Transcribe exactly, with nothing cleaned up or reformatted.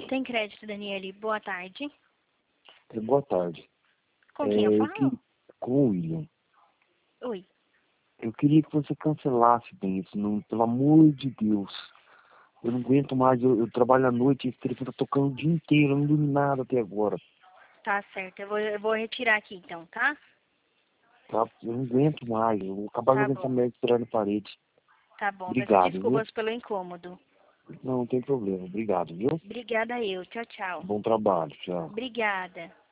Tem crédito, Daniele. Boa tarde. É, boa tarde. Com quem É, eu eu falo? que- Com o William. Oi. Eu queria que você cancelasse bem isso, não, pelo amor de Deus. Eu não aguento mais, eu, eu trabalho à noite e esse telefone tá tocando o dia inteiro, eu não dormi nada até agora. Tá certo. Eu vou, eu vou retirar aqui então, tá? Tá? Eu não aguento mais, eu vou acabar Tá jogando essa bom. merda esperando na parede. Tá bom. Peço Obrigado, viu? desculpas pelo incômodo. Não, não tem problema. Obrigado, viu? Obrigada eu. Tchau, tchau. Bom trabalho, tchau. Obrigada.